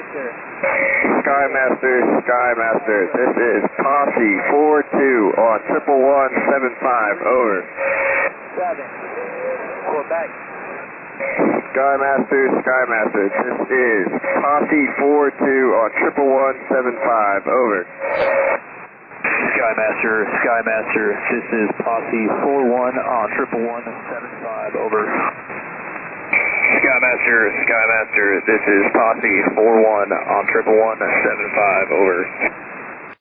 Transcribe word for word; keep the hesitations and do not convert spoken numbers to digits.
Skymaster, Skymaster, this is Posse four two on triple one seven five, over. seven, Quebec. Skymaster, Skymaster, this is Posse four two on triple one seven five, over. Skymaster, Skymaster, this is Posse four one on triple one seven five, over. Skymaster, Skymaster, this is Posse four one on triple one seven five, over.